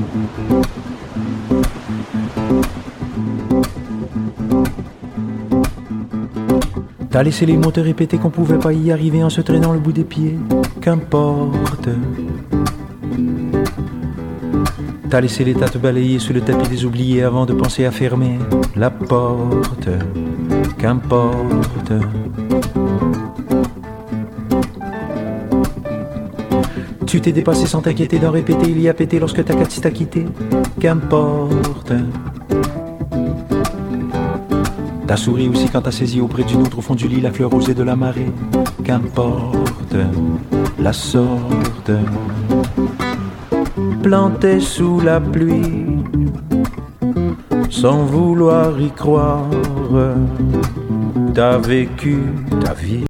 T'as laissé les mots te répéter qu'on pouvait pas y arriver en se traînant le bout des pieds. Qu'importe. T'as laissé l'état te balayer sous le tapis des oubliés avant de penser à fermer la porte. Qu'importe. Tu t'es dépassé sans t'inquiéter d'en répéter, il y a pété lorsque ta Cathy t'a quitté. Qu'importe. T'as souri aussi quand t'as saisi auprès d'une autre au fond du lit la fleur rosée de la marée. Qu'importe la sorte. Planté sous la pluie, sans vouloir y croire, t'as vécu ta vie.